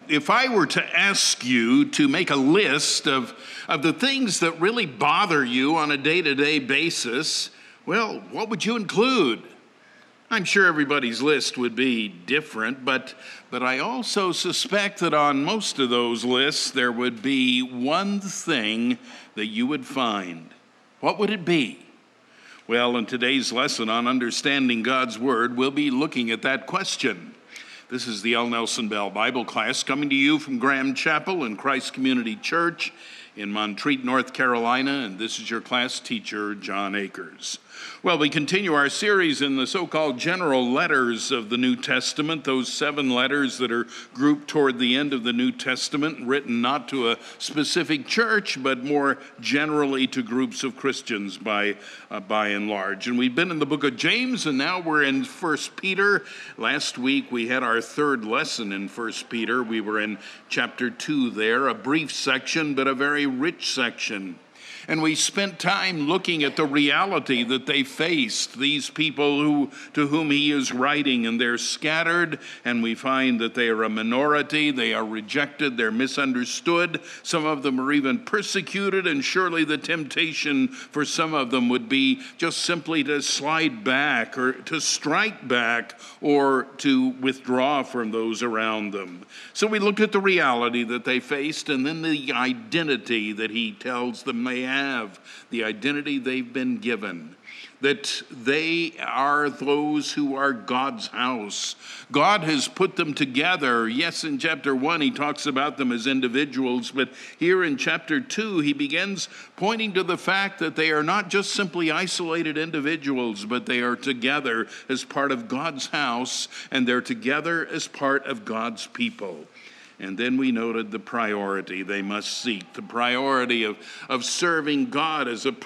if I were to ask you to make a list of the things that really bother you on a day-to-day basis, well, what would you include? I'm sure everybody's list would be different, but I also suspect that on most of those lists there would be one thing that you would find. What would it be? Well, in today's lesson on understanding God's Word, we'll be looking at that question. This is the L. Nelson Bell Bible class coming to you from Graham Chapel and Christ Community Church in Montreat, North Carolina, and this is your class teacher, John Akers. Well, we continue our series in the so-called general letters of the New Testament, those 7 letters that are grouped toward the end of the New Testament, written not to a specific church, but more generally to groups of Christians by and large. And we've been in the book of James, and now we're in 1 Peter. Last week we had our third lesson in 1 Peter. We were in chapter 2 there, a brief section, but a very rich section. And we spent time looking at the reality that they faced, these people to whom he is writing, and they're scattered, and we find that they are a minority, they are rejected, they're misunderstood, some of them are even persecuted, and surely the temptation for some of them would be just simply to slide back or to strike back or to withdraw from those around them. So we looked at the reality that they faced, and then the identity that he tells them they have, the identity they've been given, that they are those who are God's house. God has put them together. Yes, in chapter 1 he talks about them as individuals, but here in chapter 2 he begins pointing to the fact that they are not just simply isolated individuals, but they are together as part of God's house, and they're together as part of God's people. And then we noted the priority they must seek, the priority of serving God as in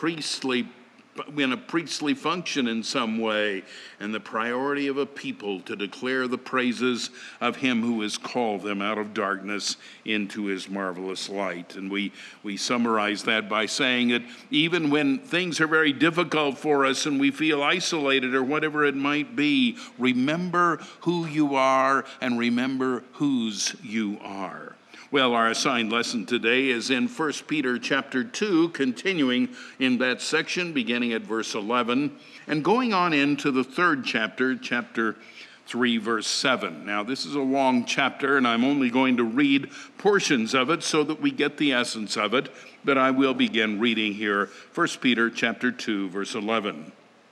a priestly function in some way, and the priority of a people to declare the praises of him who has called them out of darkness into his marvelous light. And we summarize that by saying that even when things are very difficult for us and we feel isolated or whatever it might be, remember who you are and remember whose you are. Well, our assigned lesson today is in 1 Peter chapter 2, continuing in that section, beginning at verse 11, and going on into the third chapter, chapter 3, verse 7. Now, this is a long chapter, and I'm only going to read portions of it so that we get the essence of it, but I will begin reading here, 1 Peter chapter 2, verse 11.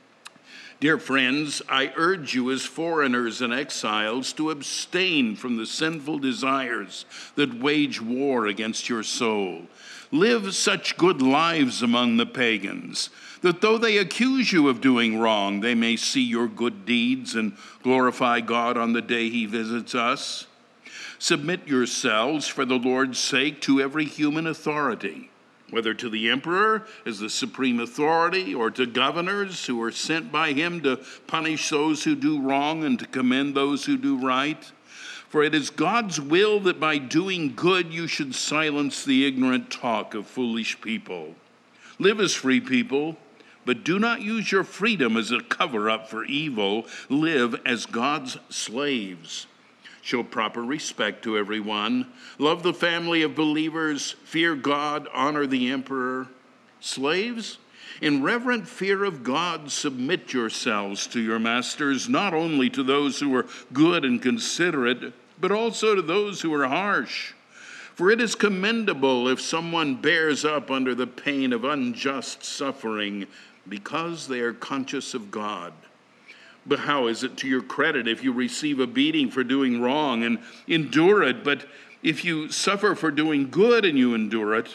Dear friends, I urge you as foreigners and exiles to abstain from the sinful desires that wage war against your soul. Live such good lives among the pagans, that though they accuse you of doing wrong, they may see your good deeds and glorify God on the day he visits us. Submit yourselves for the Lord's sake to every human authority, whether to the emperor as the supreme authority or to governors who are sent by him to punish those who do wrong and to commend those who do right. For it is God's will that by doing good you should silence the ignorant talk of foolish people. Live as free people, but do not use your freedom as a cover-up for evil. Live as God's slaves. Show proper respect to everyone. Love the family of believers. Fear God. Honor the emperor. Slaves, in reverent fear of God, submit yourselves to your masters, not only to those who are good and considerate, but also to those who are harsh. For it is commendable if someone bears up under the pain of unjust suffering, because they are conscious of God. But how is it to your credit if you receive a beating for doing wrong and endure it? But if you suffer for doing good and you endure it,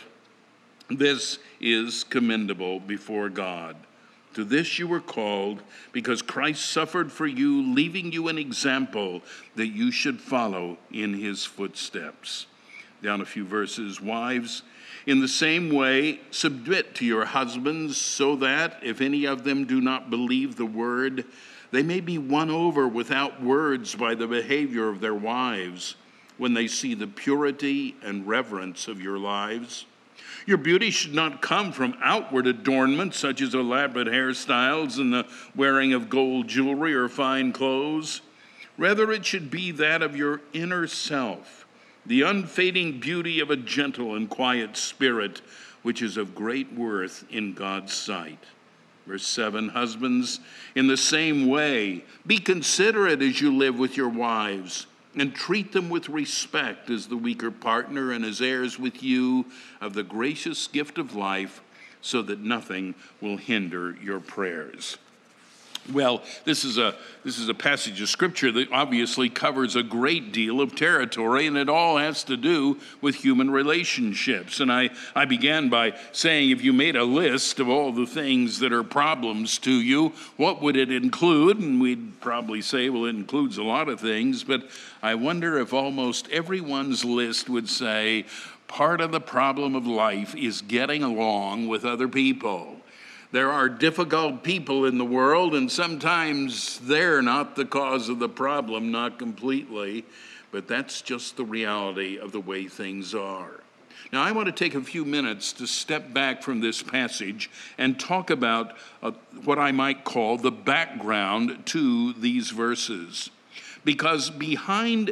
this is commendable before God. To this you were called, because Christ suffered for you, leaving you an example that you should follow in his footsteps. Down a few verses. Wives, in the same way, submit to your husbands, so that if any of them do not believe the word, they may be won over without words by the behavior of their wives when they see the purity and reverence of your lives. Your beauty should not come from outward adornment, such as elaborate hairstyles and the wearing of gold jewelry or fine clothes. Rather, it should be that of your inner self, the unfading beauty of a gentle and quiet spirit, which is of great worth in God's sight. Verse 7, husbands, in the same way, be considerate as you live with your wives, and treat them with respect as the weaker partner and as heirs with you of the gracious gift of life, so that nothing will hinder your prayers. Well, this is a passage of Scripture that obviously covers a great deal of territory, and it all has to do with human relationships. And I began by saying, if you made a list of all the things that are problems to you, what would it include? And we'd probably say, well, it includes a lot of things, but I wonder if almost everyone's list would say, part of the problem of life is getting along with other people. There are difficult people in the world, and sometimes they're not the cause of the problem, not completely, but that's just the reality of the way things are. Now, I want to take a few minutes to step back from this passage and talk about what I might call the background to these verses. Because behind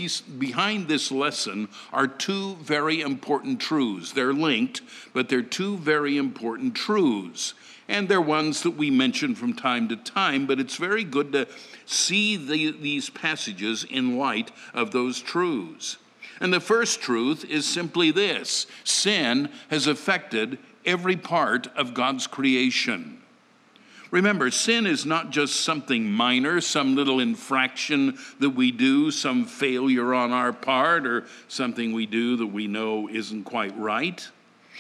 this lesson are two very important truths. They're linked, but they're two very important truths. And they're ones that we mention from time to time, but it's very good to see these passages in light of those truths. And the first truth is simply this: sin has affected every part of God's creation. Remember, sin is not just something minor, some little infraction that we do, some failure on our part, or something we do that we know isn't quite right.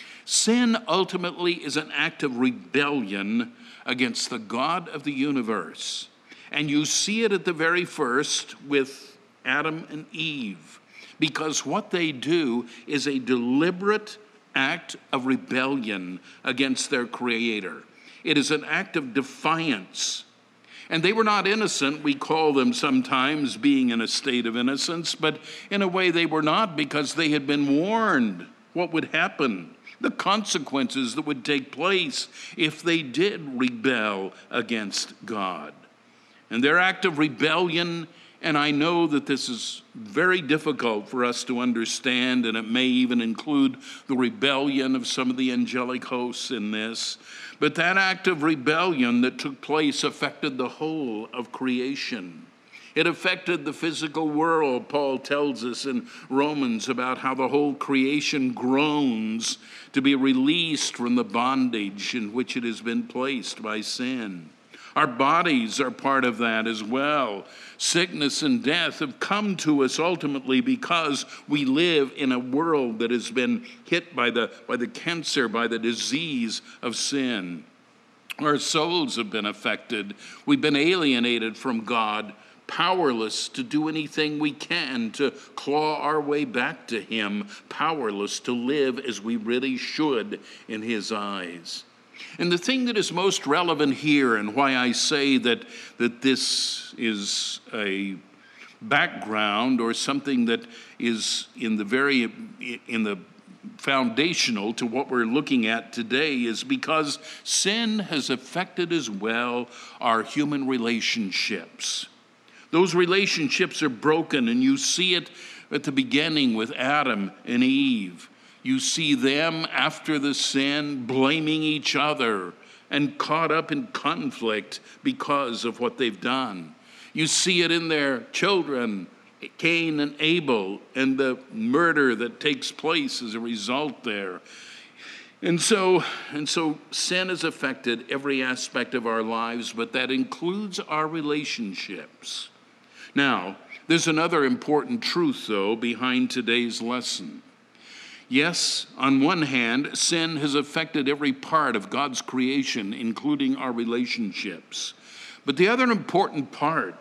Sin ultimately is an act of rebellion against the God of the universe. And you see it at the very first with Adam and Eve, because what they do is a deliberate act of rebellion against their Creator. It is an act of defiance. And they were not innocent. We call them sometimes being in a state of innocence, but in a way they were not, because they had been warned what would happen, the consequences that would take place if they did rebel against God. And their act of rebellion, and I know that this is very difficult for us to understand, and it may even include the rebellion of some of the angelic hosts in this, but that act of rebellion that took place affected the whole of creation. It affected the physical world. Paul tells us in Romans about how the whole creation groans to be released from the bondage in which it has been placed by sin. Our bodies are part of that as well. Sickness and death have come to us ultimately because we live in a world that has been hit by the cancer, by the disease of sin. Our souls have been affected. We've been alienated from God, powerless to do anything we can to claw our way back to Him, powerless to live as we really should in His eyes. And the thing that is most relevant here, and why I say that this is a background or something that is in the foundational to what we're looking at today, is because sin has affected as well our human relationships. Those relationships are broken, and you see it at the beginning with Adam and Eve. You see them after the sin blaming each other and caught up in conflict because of what they've done. You see it in their children, Cain and Abel, and the murder that takes place as a result there. And so sin has affected every aspect of our lives, but that includes our relationships. Now, there's another important truth, though, behind today's lesson. Yes, on one hand, sin has affected every part of God's creation, including our relationships. But the other important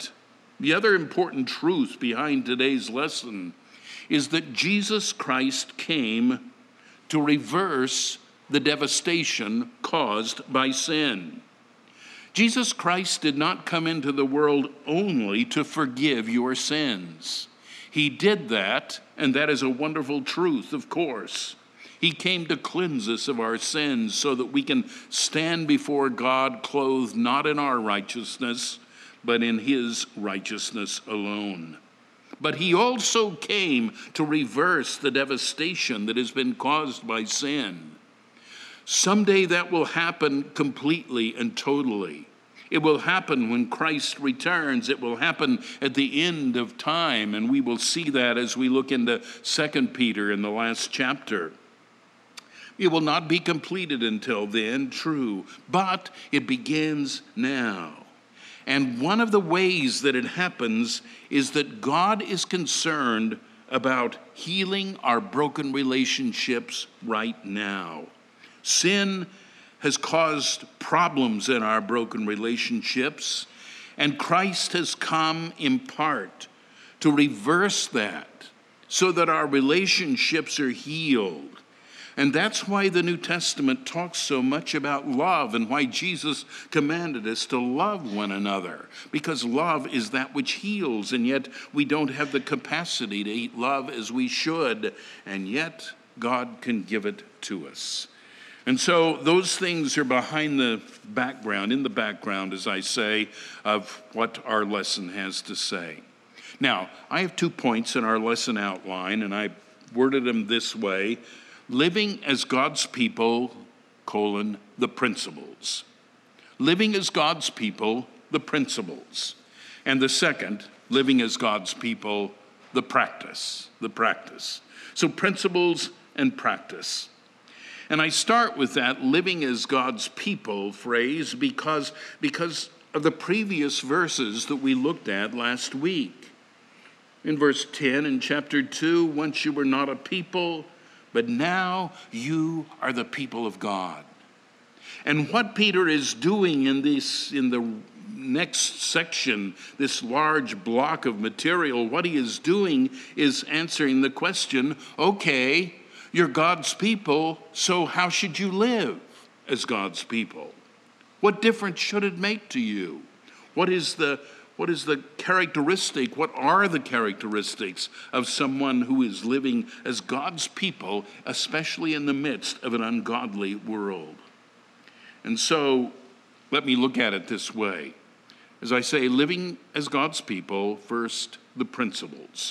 truth behind today's lesson is that Jesus Christ came to reverse the devastation caused by sin. Jesus Christ did not come into the world only to forgive your sins. He did that, and that is a wonderful truth, of course. He came to cleanse us of our sins so that we can stand before God clothed not in our righteousness, but in His righteousness alone. But he also came to reverse the devastation that has been caused by sin. Someday that will happen completely and totally. It will happen when Christ returns. It will happen at the end of time, and we will see that as we look into 2 Peter in the last chapter. It will not be completed until then, true, but it begins now. And one of the ways that it happens is that God is concerned about healing our broken relationships right now. Sin has caused problems in our broken relationships, and Christ has come in part to reverse that so that our relationships are healed. And that's why the New Testament talks so much about love and why Jesus commanded us to love one another, because love is that which heals, and yet we don't have the capacity to love as we should, and yet God can give it to us. And so those things are behind the background, in the background, as I say, of what our lesson has to say. Now, I have 2 points in our lesson outline, and I worded them this way: living as God's people, the principles. Living as God's people, the principles. And the second, living as God's people, the practice. So principles and practice. And I start with that living as God's people phrase because of the previous verses that we looked at last week. In verse 10 in chapter 2, once you were not a people, but now you are the people of God. And what Peter is doing in the next section, this large block of material, what he is doing is answering the question, okay, you're God's people, so how should you live as God's people? What difference should it make to you? What is the characteristic, what are the characteristics of someone who is living as God's people, especially in the midst of an ungodly world? And so, let me look at it this way. As I say, living as God's people, first, the principles.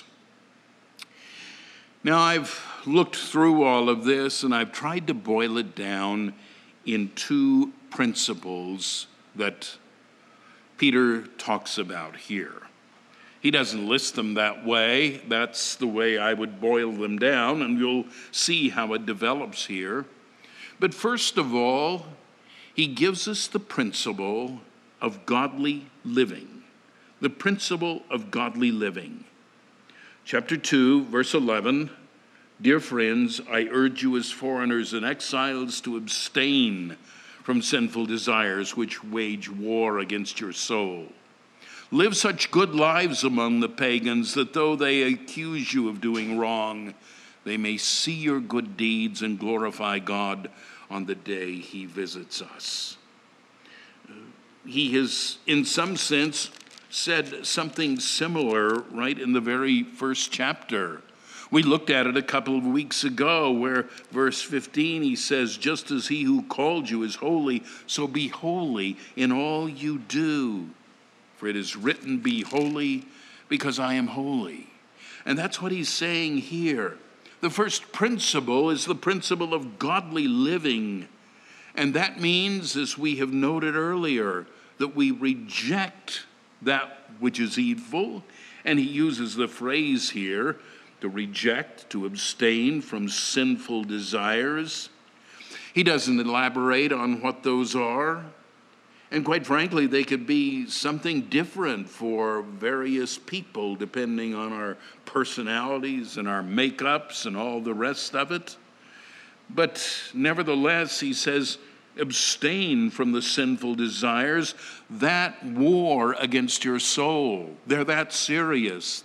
Now, I've looked through all of this, and I've tried to boil it down in 2 principles that Peter talks about here. He doesn't list them that way. That's the way I would boil them down, and you'll see how it develops here. But first of all, he gives us the principle of godly living. The principle of godly living. Chapter 2, verse 11, dear friends, I urge you as foreigners and exiles to abstain from sinful desires which wage war against your soul. Live such good lives among the pagans that though they accuse you of doing wrong, they may see your good deeds and glorify God on the day he visits us. He has, in some sense, said something similar right in the very first chapter. We looked at it a couple of weeks ago where verse 15 he says, just as he who called you is holy, so be holy in all you do. For it is written, be holy because I am holy. And that's what he's saying here. The first principle is the principle of godly living. And that means, as we have noted earlier, that we reject that which is evil. And he uses the phrase here, to reject, to abstain from sinful desires. He doesn't elaborate on what those are. And quite frankly, they could be something different for various people, depending on our personalities and our makeups and all the rest of it. But nevertheless, he says, abstain from the sinful desires that war against your soul. They're that serious.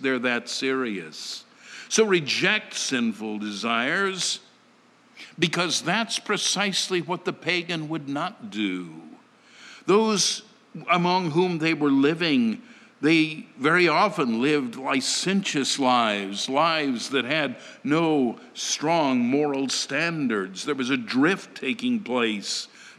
So reject sinful desires, because that's precisely what the pagan would not do. Those among whom they were living, they very often lived licentious lives that had no strong moral standards. There was a drift taking place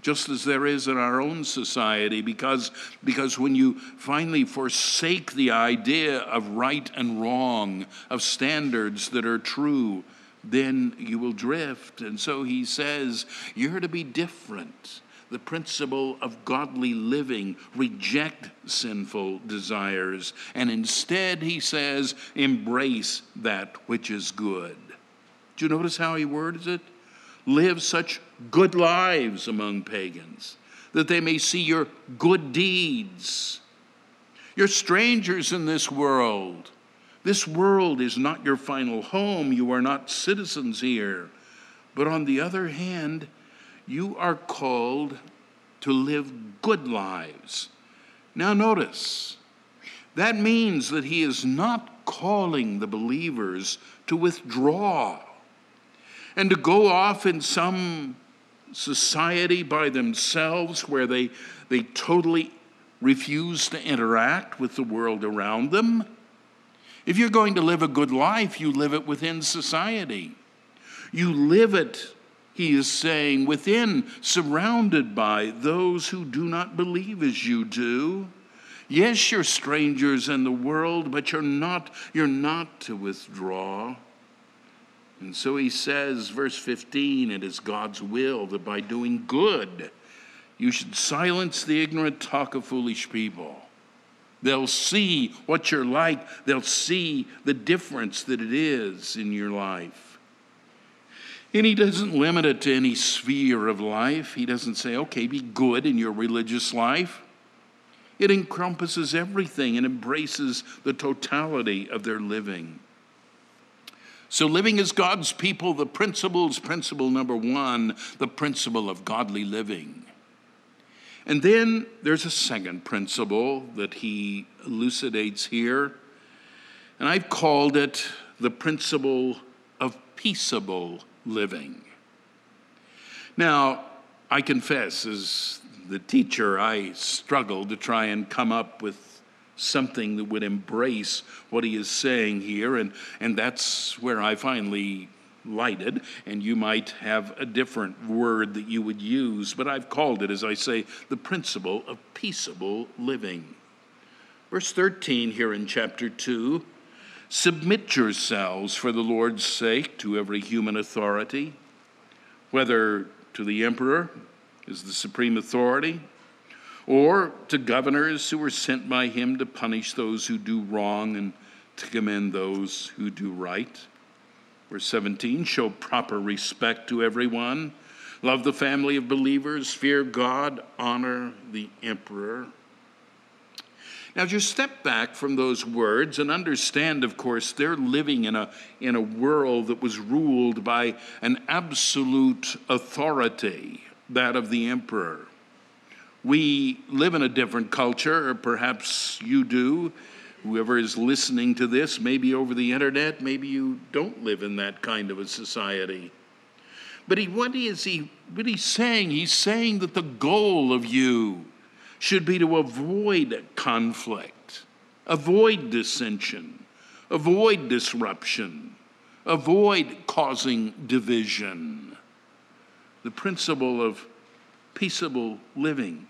just as there is in our own society, because when you finally forsake the idea of right and wrong, of standards that are true, then you will drift. And so he says, you're to be different. The principle of godly living, reject sinful desires, and instead, he says, embrace that which is good. Do you notice how he words it? Live such good lives among pagans, that they may see your good deeds. You're strangers in this world. This world is not your final home. You are not citizens here. But on the other hand, you are called to live good lives. Now notice, that means that he is not calling the believers to withdraw and to go off in some society by themselves where they totally refuse to interact with the world around them. If you're going to live a good life, you live it within society. You live it, he is saying, within, surrounded by those who do not believe as you do. Yes, you're strangers in the world, but you're not to withdraw. And so he says, verse 15, it is God's will that by doing good, you should silence the ignorant talk of foolish people. They'll see what you're like. They'll see the difference that it is in your life. And he doesn't limit it to any sphere of life. He doesn't say, okay, be good in your religious life. It encompasses everything and embraces the totality of their living. So living as God's people, the principle number one, the principle of godly living. And then there's a second principle that he elucidates here, and I've called it the principle of peaceable living. Now, I confess, as the teacher, I struggled to try and come up with something that would embrace what he is saying here, and that's where I finally lighted, and you might have a different word that you would use, but I've called it, as I say, the principle of peaceable living. Verse 13 here in chapter 2, submit yourselves for the Lord's sake to every human authority, whether to the emperor as the supreme authority, or to governors who are sent by him to punish those who do wrong and to commend those who do right. Verse 17, show proper respect to everyone, love the family of believers, fear God, honor the emperor. Now just step back from those words and understand, of course, they're living in a world that was ruled by an absolute authority, that of the emperor. We live in a different culture, or perhaps you do. Whoever is listening to this, maybe over the internet, maybe you don't live in that kind of a society. But what is he saying? He's saying that the goal of you should be to avoid conflict, avoid dissension, avoid disruption, avoid causing division. The principle of peaceable living.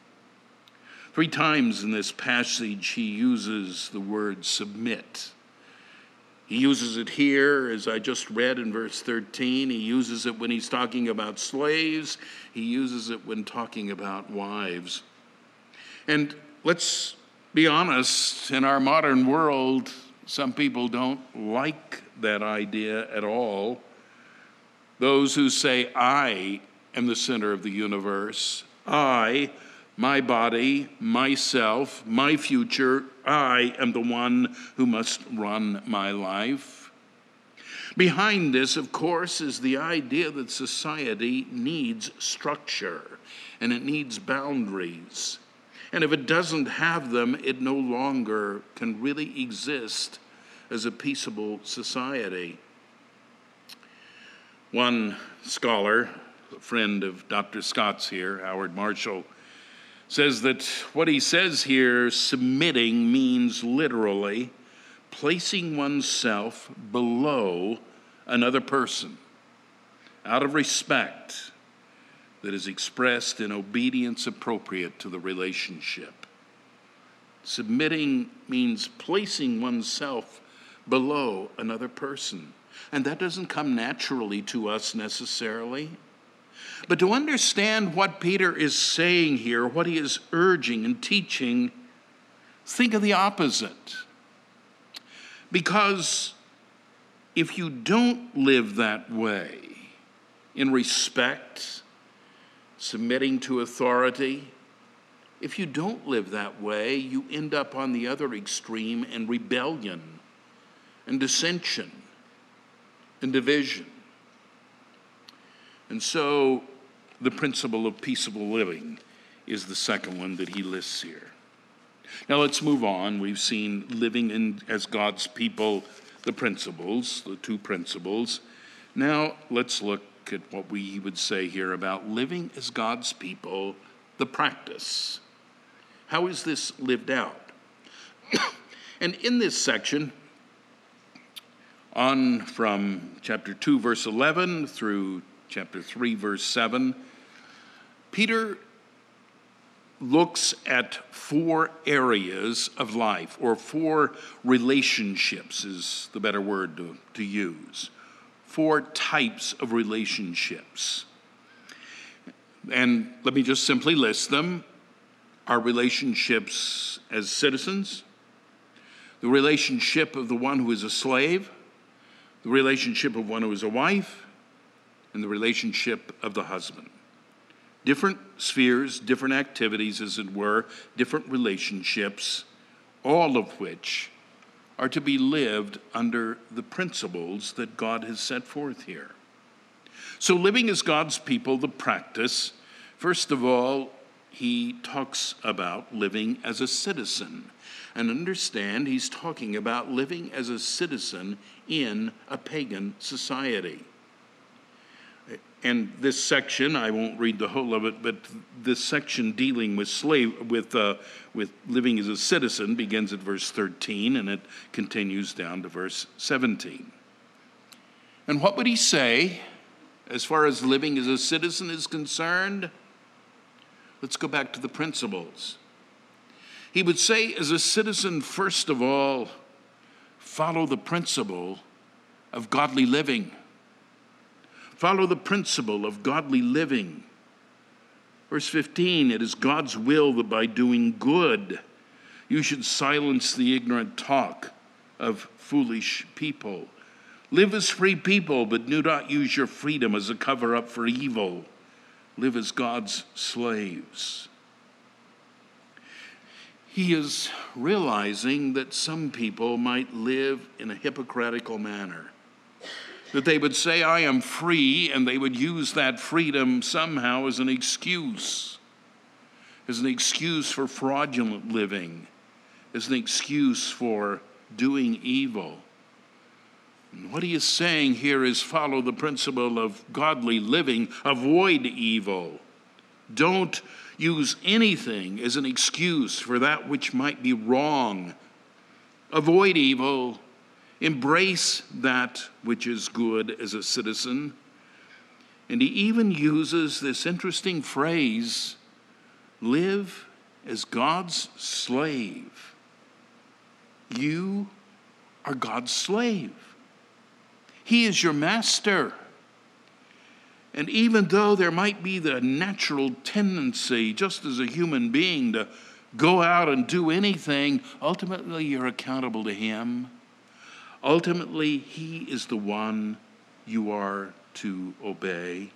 3 times in this passage, he uses the word submit. He uses it here, as I just read in verse 13. He uses it when he's talking about slaves. He uses it when talking about wives. And let's be honest, in our modern world, some people don't like that idea at all. Those who say, I am the center of the universe. I, my body, myself, my future, I am the one who must run my life. Behind this, of course, is the idea that society needs structure and it needs boundaries. And if it doesn't have them, it no longer can really exist as a peaceable society. One scholar, a friend of Dr. Scott's here, Howard Marshall, says that what he says here, submitting, means literally placing oneself below another person out of respect, that is expressed in obedience appropriate to the relationship. Submitting means placing oneself below another person. And that doesn't come naturally to us necessarily. But to understand what Peter is saying here, what he is urging and teaching, think of the opposite. Because if you don't live that way, in respect, submitting to authority, if you don't live that way, you end up on the other extreme in rebellion and dissension and division. And so the principle of peaceable living is the second one that he lists here. Now let's move on. We've seen living as God's people, the principles, the two principles. Now let's look at what we would say here about living as God's people, the practice. How is this lived out? And in this section, on from chapter 2, verse 11 through chapter 3, verse 7, Peter looks at 4 areas of life, or 4 relationships is the better word to use. 4 types of relationships. And let me just simply list them. Our relationships as citizens, the relationship of the one who is a slave, the relationship of one who is a wife, and the relationship of the husband. Different spheres, different activities, as it were, different relationships, all of which are to be lived under the principles that God has set forth here. So living as God's people, the practice, first of all, he talks about living as a citizen. And understand, he's talking about living as a citizen in a pagan society. And this section, I won't read the whole of it, but this section dealing with living as a citizen begins at verse 13, and it continues down to verse 17. And what would he say as far as living as a citizen is concerned? Let's go back to the principles. He would say, as a citizen, first of all, follow the principle of godly living. Follow the principle of godly living. Verse 15, it is God's will that by doing good, you should silence the ignorant talk of foolish people. Live as free people, but do not use your freedom as a cover-up for evil. Live as God's slaves. He is realizing that some people might live in a hypocritical manner. That they would say, I am free, and they would use that freedom somehow as an excuse for fraudulent living, as an excuse for doing evil. And what he is saying here is follow the principle of godly living, avoid evil. Don't use anything as an excuse for that which might be wrong. Avoid evil. Embrace that which is good as a citizen. And he even uses this interesting phrase, live as God's slave. You are God's slave. He is your master. And even though there might be the natural tendency, just as a human being, to go out and do anything, ultimately you're accountable to him. Ultimately, he is the one you are to obey.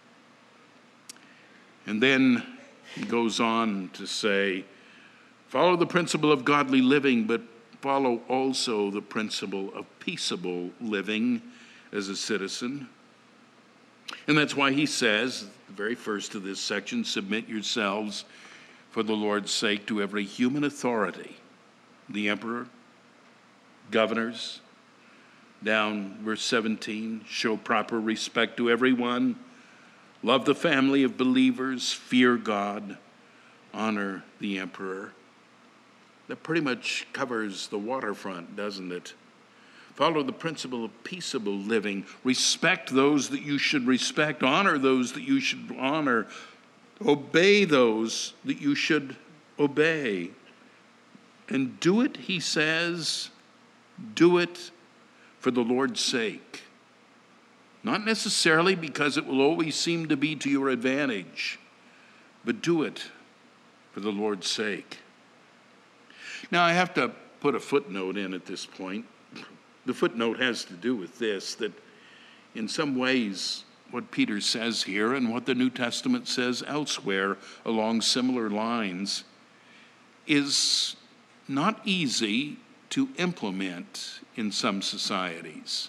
And then he goes on to say, follow the principle of godly living, but follow also the principle of peaceable living as a citizen. And that's why he says, the very first of this section, submit yourselves for the Lord's sake to every human authority, the emperor, governors. Down verse 17, show proper respect to everyone, love the family of believers, fear God, honor the emperor. That pretty much covers the waterfront, doesn't it? Follow the principle of peaceable living. Respect those that you should respect. Honor those that you should honor. Obey those that you should obey. And do it, he says, do it for the Lord's sake. Not necessarily because it will always seem to be to your advantage, but do it for the Lord's sake. Now, I have to put a footnote in at this point. The footnote has to do with this, that in some ways what Peter says here and what the New Testament says elsewhere along similar lines is not easy to implement in some societies.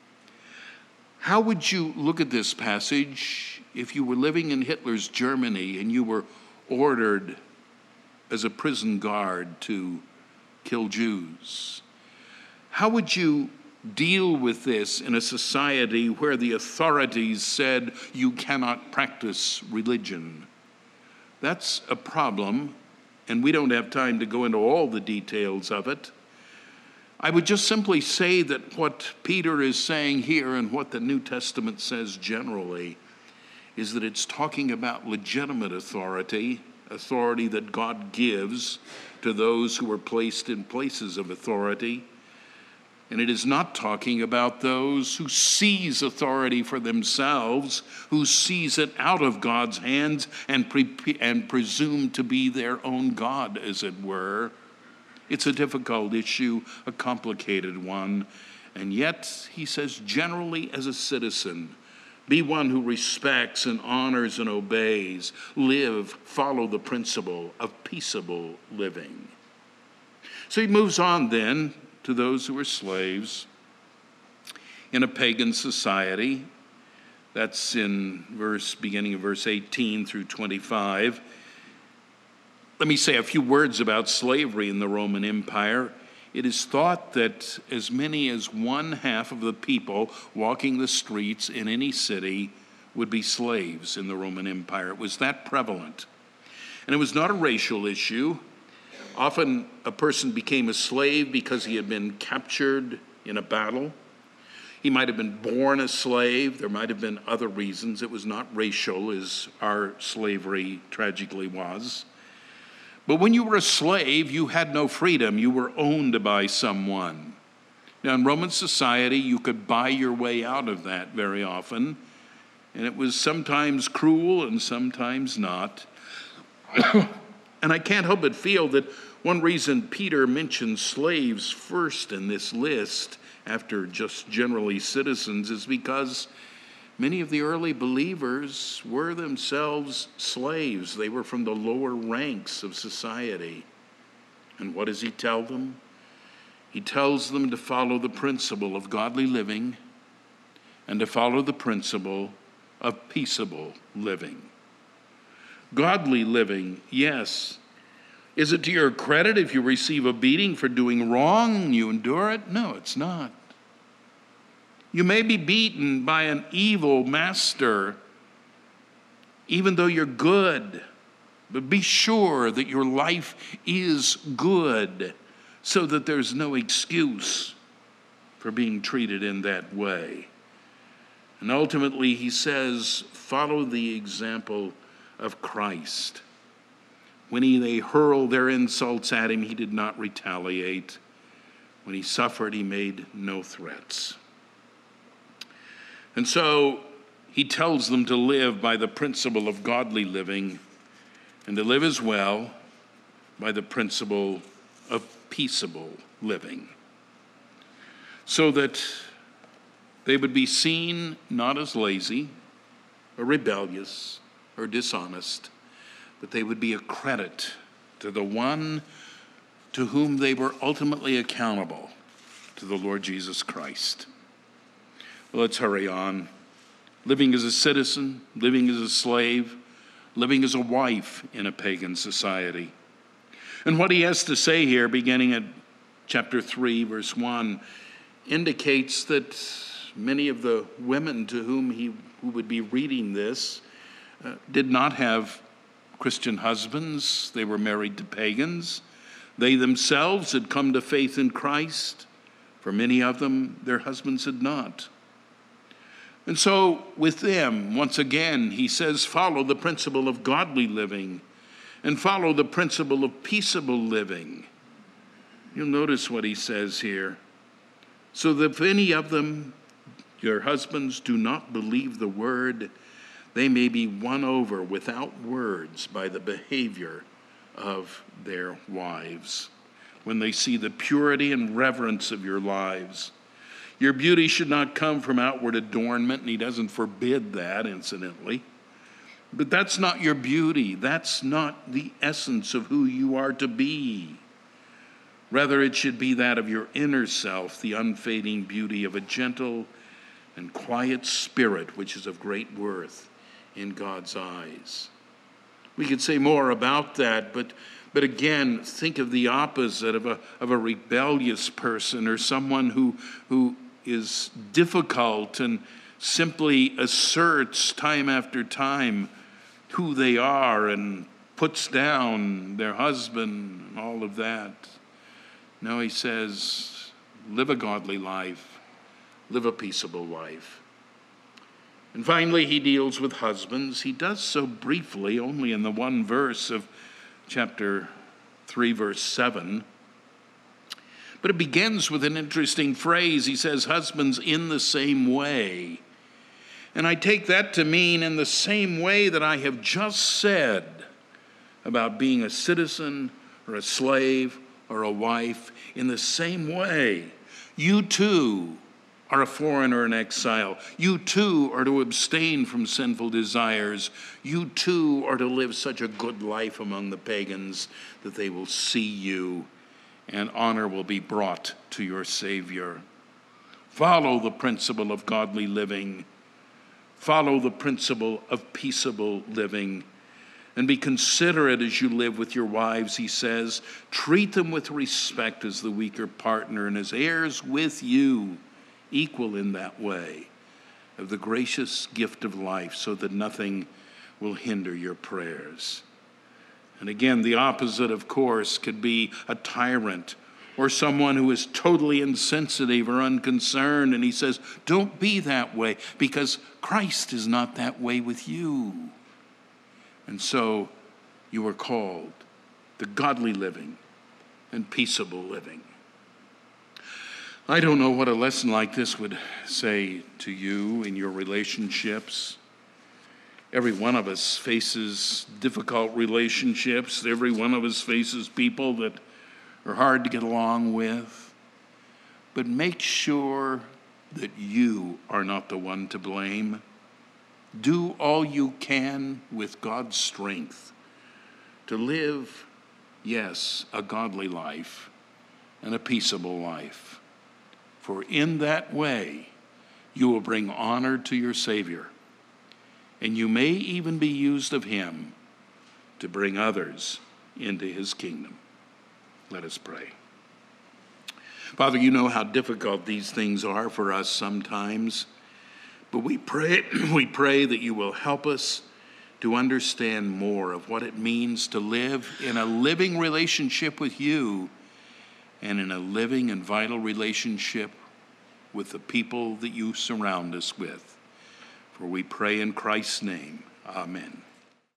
How would you look at this passage if you were living in Hitler's Germany and you were ordered as a prison guard to kill Jews? How would you deal with this in a society where the authorities said you cannot practice religion? That's a problem, and we don't have time to go into all the details of it. I would just simply say that what Peter is saying here and what the New Testament says generally is that it's talking about legitimate authority that God gives to those who are placed in places of authority. And it is not talking about those who seize authority for themselves, who seize it out of God's hands and presume to be their own God, as it were. It's a difficult issue, a complicated one. And yet, he says, generally as a citizen, be one who respects and honors and obeys. Follow the principle of peaceable living. So he moves on then to those who are slaves in a pagan society. That's in beginning of verse 18 through 25. Let me say a few words about slavery in the Roman Empire. It is thought that as many as 1/2 of the people walking the streets in any city would be slaves in the Roman Empire. It was that prevalent. And it was not a racial issue. Often a person became a slave because he had been captured in a battle. He might have been born a slave. There might have been other reasons. It was not racial, as our slavery tragically was. But when you were a slave, you had no freedom. You were owned by someone. Now, in Roman society, you could buy your way out of that very often, and it was sometimes cruel and sometimes not. And I can't help but feel that one reason Peter mentions slaves first in this list, after just generally citizens, is because many of the early believers were themselves slaves. They were from the lower ranks of society. And what does he tell them? He tells them to follow the principle of godly living and to follow the principle of peaceable living. Godly living, yes. Is it to your credit if you receive a beating for doing wrong and you endure it? No, it's not. You may be beaten by an evil master, even though you're good. But be sure that your life is good, so that there's no excuse for being treated in that way. And ultimately, he says, follow the example of Christ. When they hurled their insults at him, he did not retaliate. When he suffered, he made no threats. And so he tells them to live by the principle of godly living and to live as well by the principle of peaceable living, so that they would be seen not as lazy or rebellious or dishonest, but they would be a credit to the one to whom they were ultimately accountable, to the Lord Jesus Christ. Well, let's hurry on. Living as a citizen, living as a slave, living as a wife in a pagan society. And what he has to say here, beginning at chapter 3, verse 1, indicates that many of the women to whom who would be reading this did not have Christian husbands. They were married to pagans. They themselves had come to faith in Christ, For many of them, their husbands had not. And so with them, once again, he says, follow the principle of godly living and follow the principle of peaceable living. You'll notice what he says here. So that if any of them, your husbands, do not believe the word, they may be won over without words by the behavior of their wives, when they see the purity and reverence of your lives. Your beauty should not come from outward adornment, and he doesn't forbid that, incidentally. But that's not your beauty. That's not the essence of who you are to be. Rather, it should be that of your inner self, the unfading beauty of a gentle and quiet spirit, which is of great worth in God's eyes. We could say more about that, but again, think of the opposite of a rebellious person, or someone who is difficult and simply asserts time after time who they are and puts down their husband and all of that. No, he says, live a godly life, live a peaceable life. And finally, he deals with husbands. He does so briefly, only in the one verse of chapter 3, verse 7. But it begins with an interesting phrase. He says, husbands, in the same way. And I take that to mean in the same way that I have just said about being a citizen or a slave or a wife. In the same way, you too are a foreigner in exile. You too are to abstain from sinful desires. You too are to live such a good life among the pagans that they will see you and honor will be brought to your Savior. Follow the principle of godly living. Follow the principle of peaceable living. And be considerate as you live with your wives, he says. Treat them with respect as the weaker partner and as heirs with you, equal in that way, of the gracious gift of life, so that nothing will hinder your prayers. And again, the opposite, of course, could be a tyrant or someone who is totally insensitive or unconcerned. And he says, don't be that way, because Christ is not that way with you. And so you are called to godly living and peaceable living. I don't know what a lesson like this would say to you in your relationships. Every one of us faces difficult relationships. Every one of us faces people that are hard to get along with. But make sure that you are not the one to blame. Do all you can with God's strength to live, yes, a godly life and a peaceable life. For in that way, you will bring honor to your Savior, and you may even be used of him to bring others into his kingdom. Let us pray. Father, you know how difficult these things are for us sometimes, but we pray that you will help us to understand more of what it means to live in a living relationship with you and in a living and vital relationship with the people that you surround us with. For we pray in Christ's name. Amen.